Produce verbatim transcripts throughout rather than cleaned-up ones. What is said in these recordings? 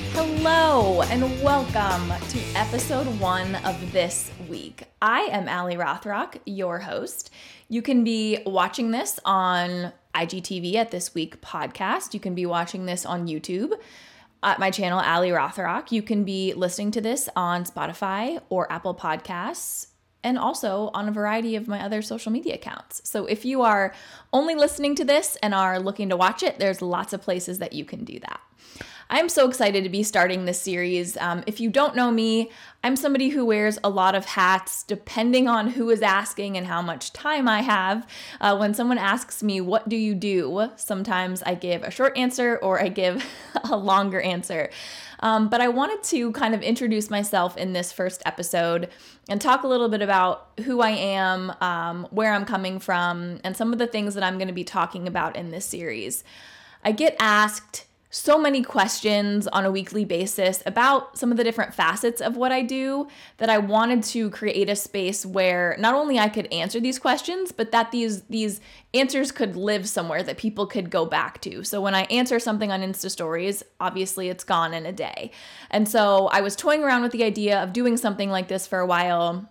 Hello and welcome to episode one of This Week. I am Allie Rothrock, your host. You can be watching this on I G T V at This Week Podcast. You can be watching this on YouTube at my channel, Allie Rothrock. You can be listening to this on Spotify or Apple Podcasts, and also on a variety of my other social media accounts. So if you are only listening to this and are looking to watch it, there's lots of places that you can do that. I'm so excited to be starting this series. Um, if you don't know me, I'm somebody who wears a lot of hats depending on who is asking and how much time I have. Uh, when someone asks me, what do you do? Sometimes I give a short answer or I give a longer answer. Um, but I wanted to kind of introduce myself in this first episode and talk a little bit about who I am, um, where I'm coming from, and some of the things that I'm going to be talking about in this series. I get asked so many questions on a weekly basis about some of the different facets of what I do that I wanted to create a space where not only I could answer these questions, but that these these answers could live somewhere that people could go back to. So when I answer something on Insta Stories, obviously it's gone in a day. And so I was toying around with the idea of doing something like this for a while.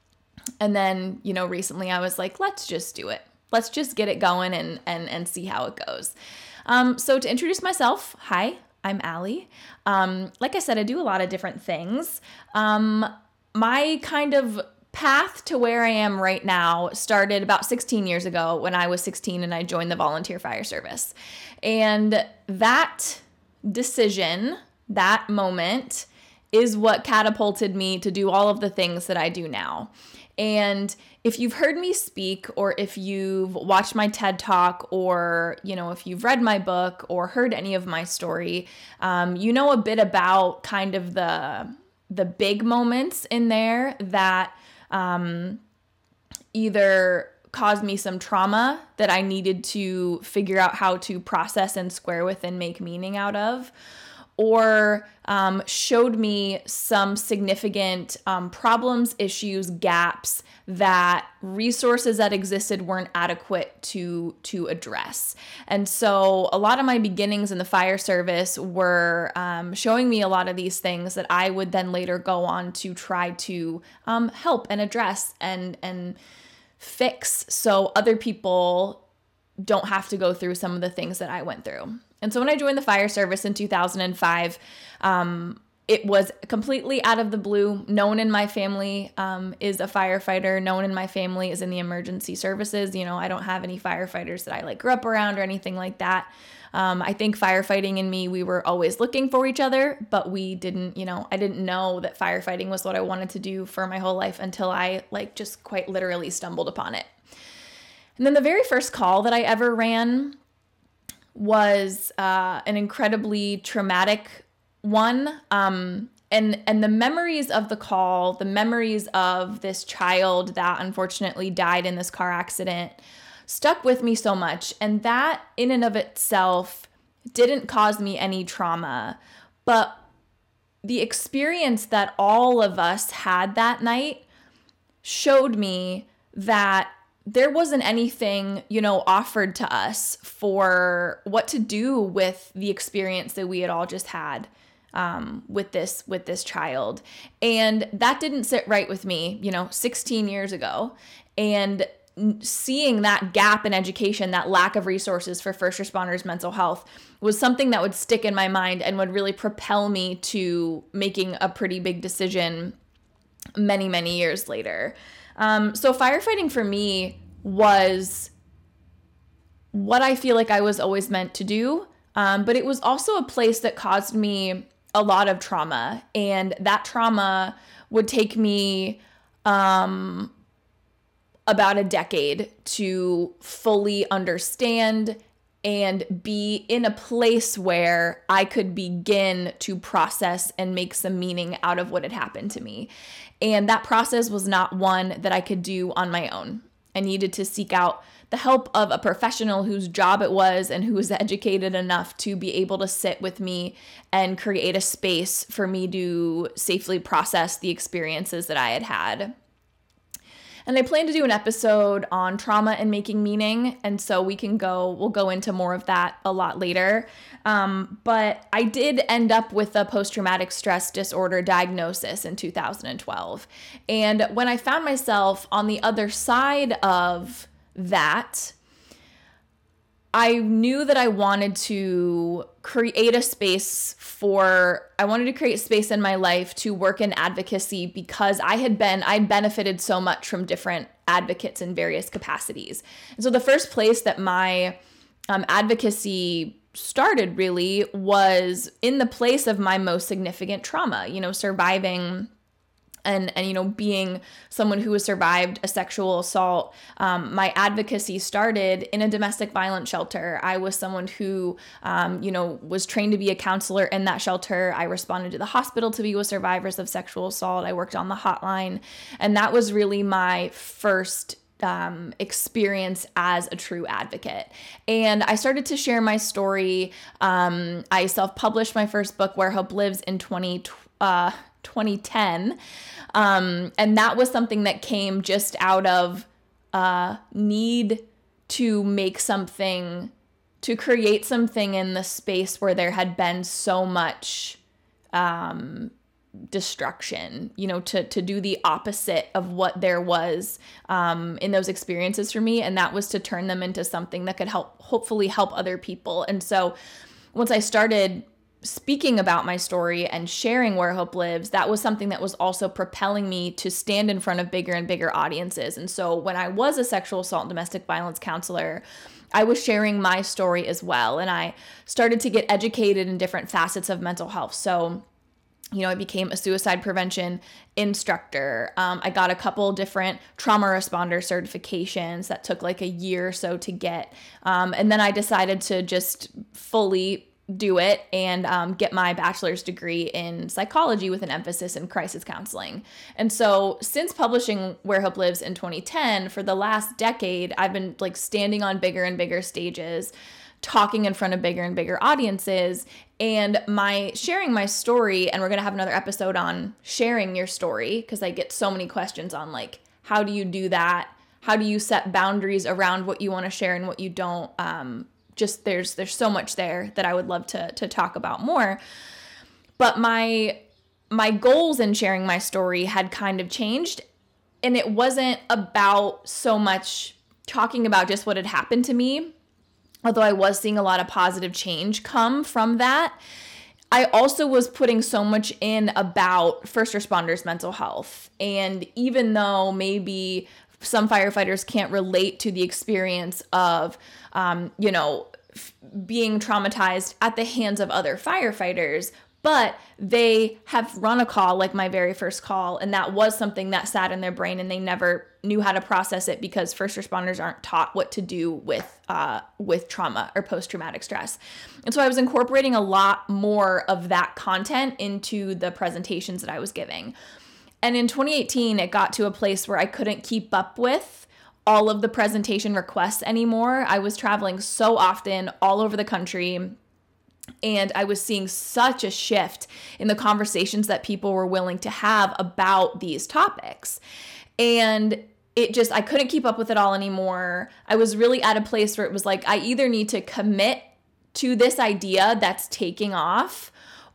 And then, you know, recently I was like, let's just do it. Let's just get it going and and and see how it goes. Um, so to introduce myself, hi, I'm Allie. Um, like I said, I do a lot of different things. Um, my kind of path to where I am right now started about sixteen years ago when I was sixteen and I joined the volunteer fire service. And that decision, that moment, is what catapulted me to do all of the things that I do now. And if you've heard me speak, or if you've watched my TED Talk, or, you know, if you've read my book or heard any of my story, um, you know a bit about kind of the, the big moments in there that um, either caused me some trauma that I needed to figure out how to process and square with and make meaning out of, or um, showed me some significant um, problems, issues, gaps that resources that existed weren't adequate to to address. And so a lot of my beginnings in the fire service were um, showing me a lot of these things that I would then later go on to try to um, help and address and and fix so other people don't have to go through some of the things that I went through. And so when I joined the fire service in two thousand five, um, it was completely out of the blue. No one in my family um, is a firefighter. No one in my family is in the emergency services. You know, I don't have any firefighters that I like grew up around or anything like that. Um, I think firefighting and me, we were always looking for each other, but we didn't, you know, I didn't know that firefighting was what I wanted to do for my whole life until I like just quite literally stumbled upon it. And then the very first call that I ever ran was uh, an incredibly traumatic one. Um, and, and the memories of the call, the memories of this child that unfortunately died in this car accident stuck with me so much. And that in and of itself didn't cause me any trauma, but the experience that all of us had that night showed me that there wasn't anything, you know, offered to us for what to do with the experience that we had all just had um, with this with this child. And that didn't sit right with me, you know, sixteen years ago. And seeing that gap in education, that lack of resources for first responders' mental health was something that would stick in my mind and would really propel me to making a pretty big decision many, many years later. Um, so firefighting for me was what I feel like I was always meant to do. Um, but it was also a place that caused me a lot of trauma, and that trauma would take me, um, about a decade to fully understand and be in a place where I could begin to process and make some meaning out of what had happened to me. And that process was not one that I could do on my own. I needed to seek out the help of a professional whose job it was and who was educated enough to be able to sit with me and create a space for me to safely process the experiences that I had had. And I plan to do an episode on trauma and making meaning. And so we can go, we'll go into more of that a lot later. Um, but I did end up with a post-traumatic stress disorder diagnosis in two thousand twelve. And when I found myself on the other side of that, I knew that I wanted to create a space for, I wanted to create space in my life to work in advocacy because I had been, I'd benefited so much from different advocates in various capacities. And so the first place that my um, advocacy started really was in the place of my most significant trauma, you know, surviving And, and, you know, being someone who has survived a sexual assault. Um, my advocacy started in a domestic violence shelter. I was someone who, um, you know, was trained to be a counselor in that shelter. I responded to the hospital to be with survivors of sexual assault. I worked on the hotline. And that was really my first Um, experience as a true advocate. And I started to share my story. Um, I self-published my first book, Where Hope Lives, in twenty, uh, twenty ten. Um, and that was something that came just out of uh, need to make something, to create something in the space where there had been so much um, destruction, you know, to to do the opposite of what there was um, in those experiences for me. And that was to turn them into something that could help, hopefully help other people. And so once I started speaking about my story and sharing Where Hope Lives, that was something that was also propelling me to stand in front of bigger and bigger audiences. And so when I was a sexual assault and domestic violence counselor, I was sharing my story as well. And I started to get educated in different facets of mental health. So, you know, I became a suicide prevention instructor. Um, I got a couple different trauma responder certifications that took like a year or so to get. Um, and then I decided to just fully do it and um, get my bachelor's degree in psychology with an emphasis in crisis counseling. And so since publishing Where Hope Lives in twenty ten, for the last decade, I've been like standing on bigger and bigger stages, talking in front of bigger and bigger audiences, and my sharing my story. And we're going to have another episode on sharing your story, because I get so many questions on like, how do you do that? How do you set boundaries around what you want to share and what you don't? Um, just there's there's so much there that I would love to to talk about more. But my my goals in sharing my story had kind of changed, and it wasn't about so much talking about just what had happened to me, although I was seeing a lot of positive change come from that. I also was putting so much in about first responders' mental health. And even though maybe some firefighters can't relate to the experience of, um, you know, f- being traumatized at the hands of other firefighters, but they have run a call like my very first call, and that was something that sat in their brain, and they never knew how to process it because first responders aren't taught what to do with uh, with trauma or post-traumatic stress. And so I was incorporating a lot more of that content into the presentations that I was giving. And in twenty eighteen, it got to a place where I couldn't keep up with all of the presentation requests anymore. I was traveling so often all over the country, and I was seeing such a shift in the conversations that people were willing to have about these topics. And it just, I couldn't keep up with it all anymore. I was really at a place where it was like, I either need to commit to this idea that's taking off,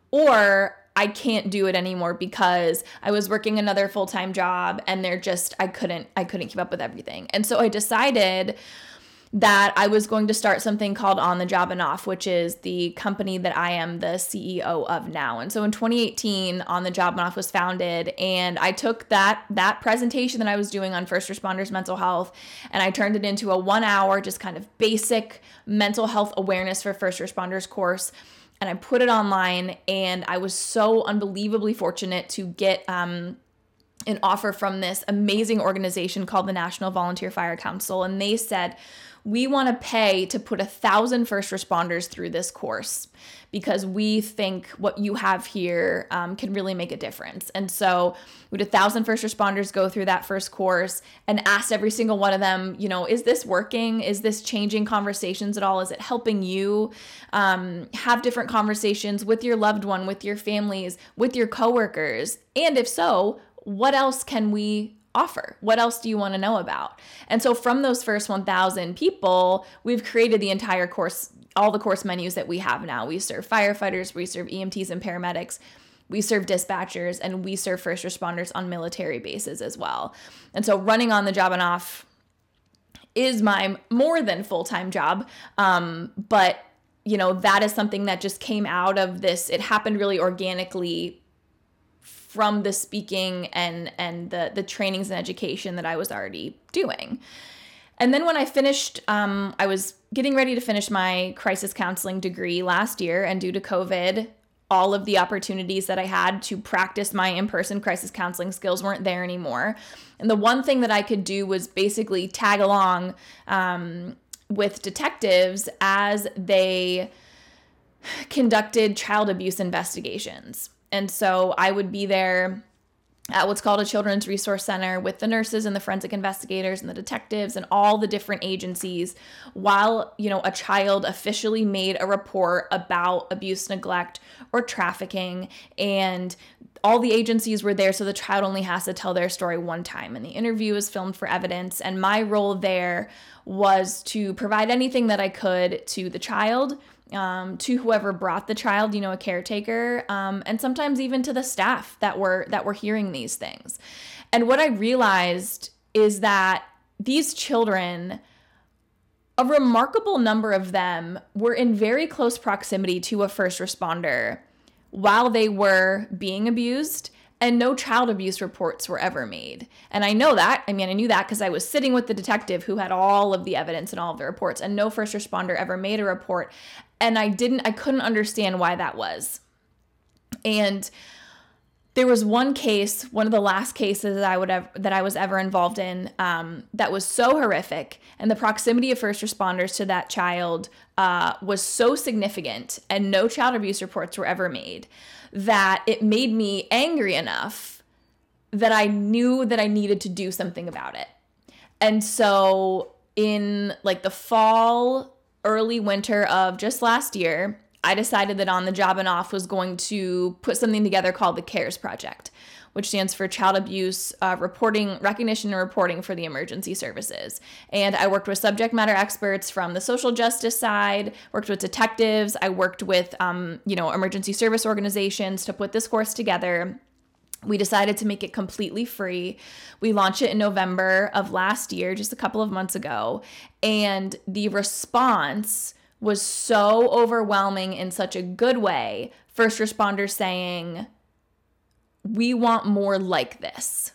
or I can't do it anymore, because I was working another full-time job and they're just, I couldn't, I couldn't keep up with everything. And so I decided that I was going to start something called On the Job and Off, which is the company that I am the C E O of now. And so in twenty eighteen, On the Job and Off was founded, and I took that that presentation that I was doing on first responders mental health, and I turned it into a one hour, just kind of basic mental health awareness for first responders course. And I put it online, and I was so unbelievably fortunate to get um, an offer from this amazing organization called the National Volunteer Fire Council. And they said, we want to pay to put a thousand first responders through this course, because we think what you have here um, can really make a difference. And so we had a thousand first responders go through that first course, and asked every single one of them, you know, is this working? Is this changing conversations at all? Is it helping you um, have different conversations with your loved one, with your families, with your coworkers? And if so, what else can we offer? What else do you want to know about? And so from those first one thousand people, we've created the entire course, all the course menus that we have now. We serve firefighters, we serve E M Ts and paramedics, we serve dispatchers, and we serve first responders on military bases as well. And so running On the Job and Off is my more than full-time job. Um, but, you know, that is something that just came out of this. It happened really organically from the speaking and and the the trainings and education that I was already doing. And then when I finished, um, I was getting ready to finish my crisis counseling degree last year, and due to COVID, all of the opportunities that I had to practice my in-person crisis counseling skills weren't there anymore. And the one thing that I could do was basically tag along um, with detectives as they conducted child abuse investigations. And so I would be there at what's called a Children's Resource Center with the nurses and the forensic investigators and the detectives and all the different agencies while, you know, a child officially made a report about abuse, neglect, or trafficking. And all the agencies were there, so the child only has to tell their story one time. And the interview is filmed for evidence. And my role there was to provide anything that I could to the child, Um, to whoever brought the child, you know, a caretaker, um, and sometimes even to the staff that were that were hearing these things. And what I realized is that these children, a remarkable number of them, were in very close proximity to a first responder while they were being abused, and no child abuse reports were ever made. And I know that, I mean, I knew that because I was sitting with the detective who had all of the evidence and all of the reports, and no first responder ever made a report. And I didn't, I couldn't understand why that was. And there was one case, one of the last cases that I would have, that I was ever involved in, um, that was so horrific, and the proximity of first responders to that child uh, was so significant, and no child abuse reports were ever made, that it made me angry enough that I knew that I needed to do something about it. And so in like the fall, early winter of just last year, I decided that On the Job and Off was going to put something together called the CARES Project, which stands for Child Abuse uh, Reporting, Recognition and Reporting for the Emergency Services. And I worked with subject matter experts from the social justice side, worked with detectives, I worked with, um, you know, emergency service organizations to put this course together. We decided to make it completely free. We launched it in November of last year, just a couple of months ago. And the response was so overwhelming in such a good way. First responders saying, we want more like this.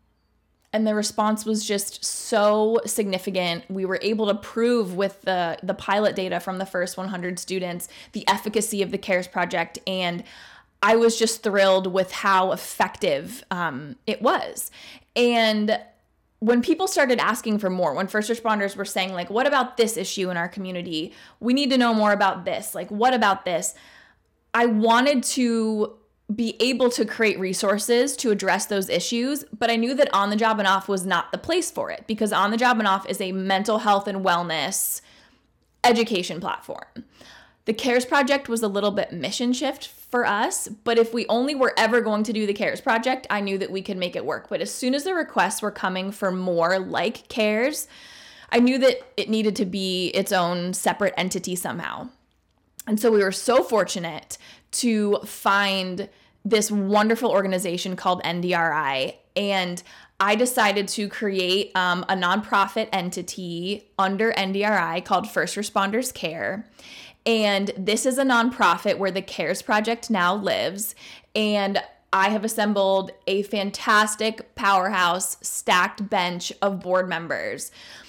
And the response was just so significant. We were able to prove with the, the pilot data from the first one hundred students the efficacy of the CARES Project, and I was just thrilled with how effective um, it was. And when people started asking for more, when first responders were saying, like, what about this issue in our community? We need to know more about this. Like, what about this? I wanted to be able to create resources to address those issues, but I knew that On the Job and Off was not the place for it, because On the Job and Off is a mental health and wellness education platform. The CARES Project was a little bit mission shift for us, but if we only were ever going to do the CARES Project, I knew that we could make it work. But as soon as the requests were coming for more like CARES, I knew that it needed to be its own separate entity somehow. And so we were so fortunate to find this wonderful organization called N D R I, and I decided to create um, a nonprofit entity under N D R I called First Responders Care. And this is a nonprofit where the CARES Project now lives. And I have assembled a fantastic powerhouse stacked bench of board members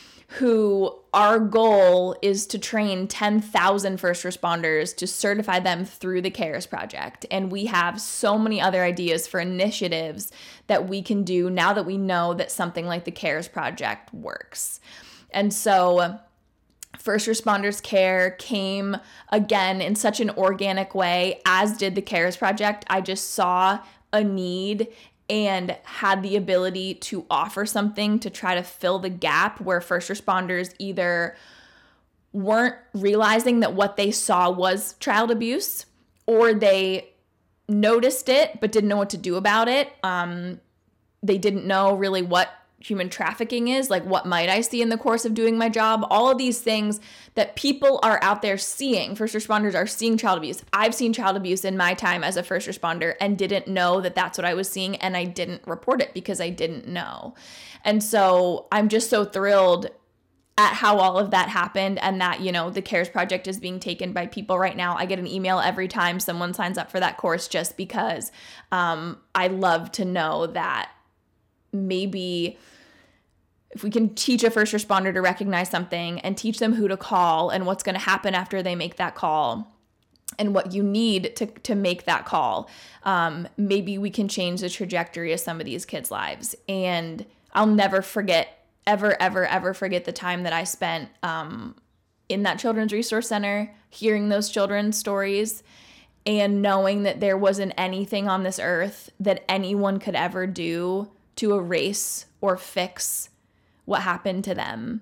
who our goal is to train ten thousand first responders to certify them through the CARES Project. And we have so many other ideas for initiatives that we can do now that we know that something like the CARES Project works. And so First Responders Care came again in such an organic way, as did the CARES Project. I just saw a need and had the ability to offer something to try to fill the gap where first responders either weren't realizing that what they saw was child abuse, or they noticed it but didn't know what to do about it. Um, they didn't know really what human trafficking is, like what might I see in the course of doing my job, all of these things that people are out there seeing. First responders are seeing child abuse. I've seen child abuse in my time as a first responder and didn't know that that's what I was seeing, and I didn't report it because I didn't know. And so I'm just so thrilled at how all of that happened, and that, you know, the CARES Project is being taken by people right now. I get an email every time someone signs up for that course, just because um, I love to know that maybe if we can teach a first responder to recognize something and teach them who to call and what's going to happen after they make that call and what you need to, to make that call, um, maybe we can change the trajectory of some of these kids' lives. And I'll never forget, ever, ever, ever forget the time that I spent um, in that Children's Resource Center, hearing those children's stories and knowing that there wasn't anything on this earth that anyone could ever do to erase or fix what happened to them.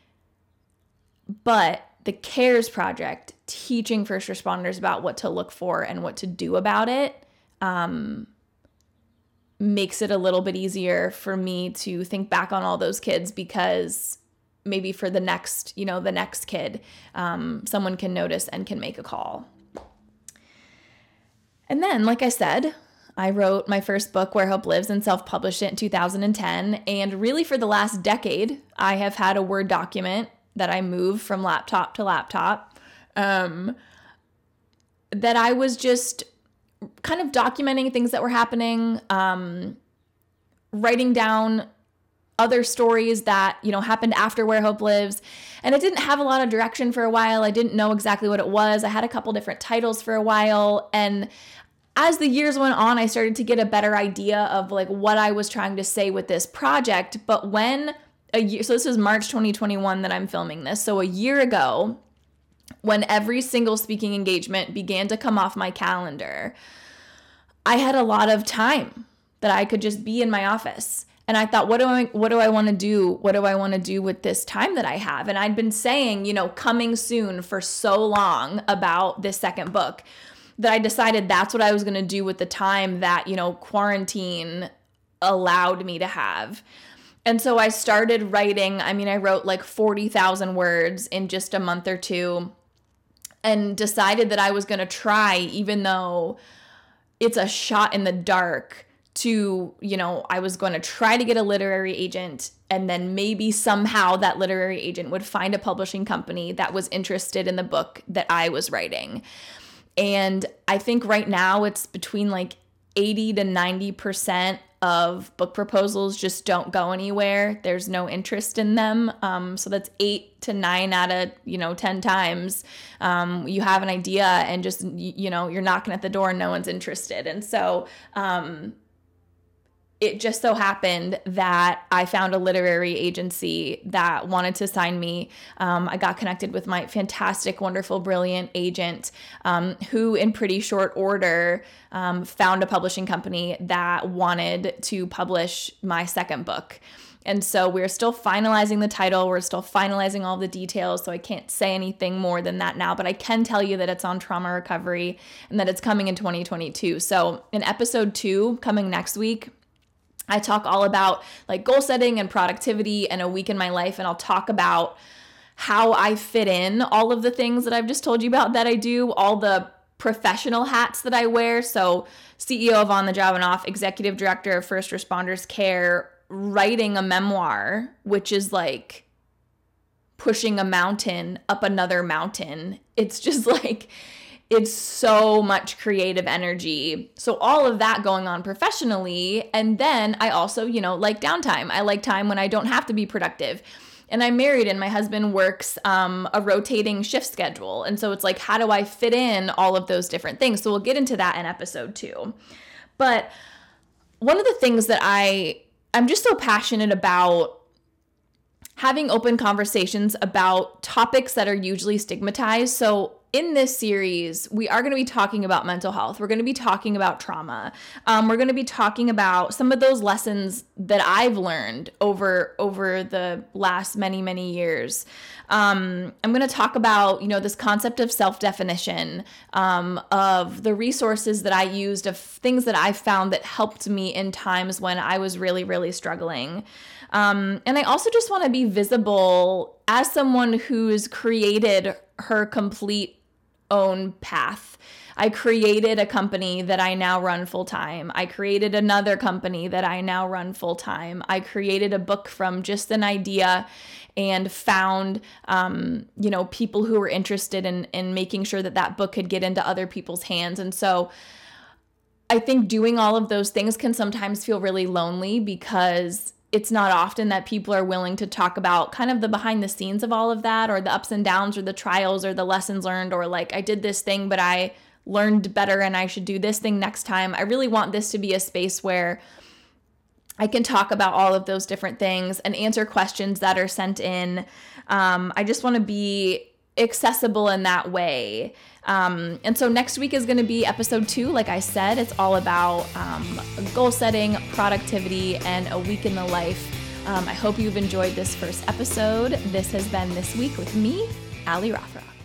But the CARES Project, teaching first responders about what to look for and what to do about it, um, makes it a little bit easier for me to think back on all those kids, because maybe for the next, you know, the next kid, um, someone can notice and can make a call. And then, like I said, I wrote my first book, Where Hope Lives, and self-published it in two thousand ten. And really for the last decade, I have had a Word document that I moved from laptop to laptop, um, that I was just kind of documenting things that were happening, um, writing down other stories that, you know, happened after Where Hope Lives. And it didn't have a lot of direction for a while. I didn't know exactly what it was. I had a couple different titles for a while. And as the years went on, I started to get a better idea of like what I was trying to say with this project. But when a year, so this is March twenty twenty-one that I'm filming this. So a year ago, when every single speaking engagement began to come off my calendar, I had a lot of time that I could just be in my office. And I thought, what do I, what do I want to do? What do I want to do with this time that I have? And I'd been saying, you know, coming soon for so long about this second book, that I decided that's what I was going to do with the time that, you know, quarantine allowed me to have. And so I started writing. I mean, I wrote like forty thousand words in just a month or two, and decided that I was going to try, even though it's a shot in the dark, to, you know, I was going to try to get a literary agent, and then maybe somehow that literary agent would find a publishing company that was interested in the book that I was writing. And I think right now it's between like eighty to ninety percent of book proposals just don't go anywhere. There's no interest in them. Um, so that's eight to nine out of, you know, ten times um, you have an idea and just, you know, you're knocking at the door and no one's interested. And so um, it just so happened that I found a literary agency that wanted to sign me. Um, I got connected with my fantastic, wonderful, brilliant agent, um, who in pretty short order um, found a publishing company that wanted to publish my second book. And so we're still finalizing the title. We're still finalizing all the details. So I can't say anything more than that now, but I can tell you that it's on trauma recovery and that it's coming in twenty twenty-two. So in episode two, coming next week, I talk all about like goal setting and productivity and a week in my life. And I'll talk about how I fit in all of the things that I've just told you about that I do, all the professional hats that I wear. So C E O of On the Job and Off, executive director of First Responders Care, writing a memoir, which is like pushing a mountain up another mountain. It's just like, it's so much creative energy. So all of that going on professionally. And then I also, you know, like downtime. I like time when I don't have to be productive. And I'm married and my husband works um, a rotating shift schedule. And so it's like, how do I fit in all of those different things? So we'll get into that in episode two. But one of the things that I, I'm just so passionate about having open conversations about topics that are usually stigmatized. So in this series, we are going to be talking about mental health. We're going to be talking about trauma. Um, we're going to be talking about some of those lessons that I've learned over over the last many, many years. Um, I'm going to talk about, you know, this concept of self-definition, um, of the resources that I used, of things that I found that helped me in times when I was really, really struggling. Um, and I also just want to be visible as someone who's created her complete own path. I created a company that I now run full time. I created another company that I now run full time. I created a book from just an idea and found, um, you know, people who were interested in, in making sure that that book could get into other people's hands. And so I think doing all of those things can sometimes feel really lonely because it's not often that people are willing to talk about kind of the behind the scenes of all of that, or the ups and downs, or the trials, or the lessons learned, or like, I did this thing, but I learned better and I should do this thing next time. I really want this to be a space where I can talk about all of those different things and answer questions that are sent in. Um, I just want to be accessible in that way. Um, and so next week is going to be episode two. Like I said, it's all about um, goal setting, productivity, and a week in the life. Um, I hope you've enjoyed this first episode. This has been This Week with me, Ali Rothrock.